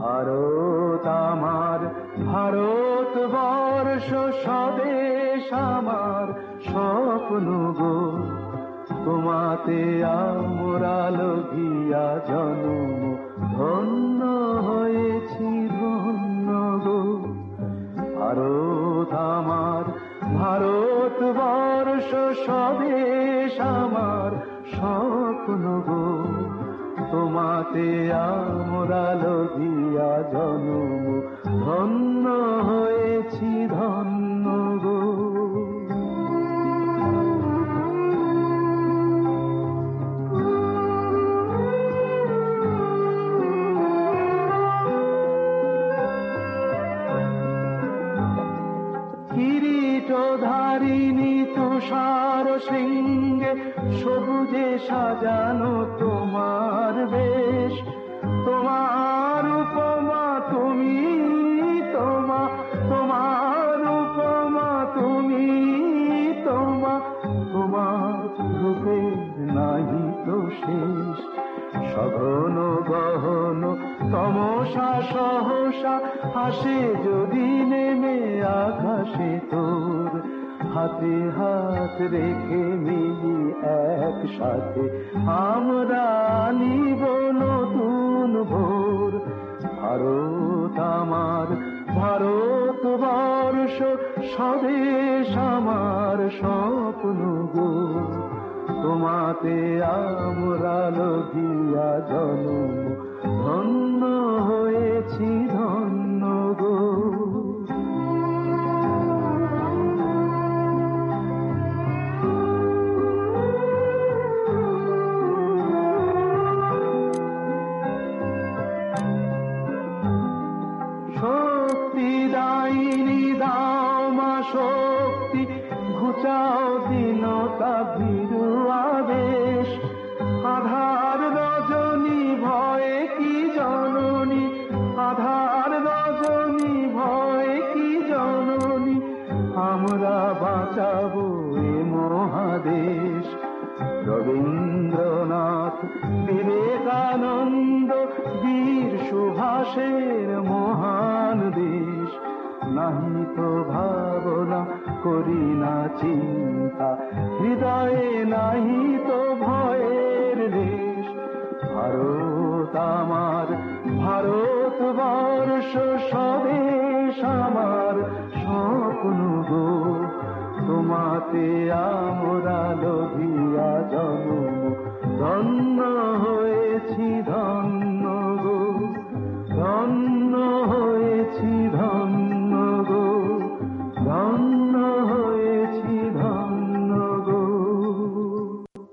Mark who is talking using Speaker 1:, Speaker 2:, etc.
Speaker 1: ভারত আমার, ভারতবর্ষ স্বদেশ আমার স্বপ্ন গো, তোমাতে আমরা লভিয়া জন্ম ধন্য হয়েছি ধন্য গো। ভারত আমার, ভারতবর্ষ স্বদেশ আমার স্বপ্ন গো, তোমাতে আমরা লভিয়া জন্ম ধন্য হয়েছি ধন্য গো। কিরীটধারিণী তুষার শৃঙ্গে সবুজে সাজানো তোমার বেশ, তোমার উপমা তুমি, তোমার উপমা তুমি, তোমার রূপে নাহি তো শেষ। সঘন গহন তমসা সহসা হাসে যদি নেমে আকাশে তোর, হাতে হাত রেখে মিলি একসাথে আমরা নিব নতুন ভোর। ভারত আমার, ভারতবর্ষ স্বদেশ আমার স্বপ্ন গো, তোমাতে আমরা লভিয়া জন্ম ধন্য হয়েছি ধন্য গো। শক্তি দায়িনী দাও মা শক্তি, ঘুচাও দীনতা ভীরু আবেশ। আধার রজনী ভয়ে কি জননী, আধার রজনী ভয়ে কি জননী, আমরা বাঁচাবো এ মহাদেশ। রবীন্দ্রনাথ, বিবেকানন্দ, বীর সুভাষের মহান দেশ। নাহি তো ভাবনা, করি না চিন্তা, হৃদয়ে নাহি তো ভয়ের লেশ। ভারত আমার, ভারতবর্ষ স্বদেশ আমার স্বপ্ন গো, তোমাতে আমরা লভিয়া জন্ম ধন্য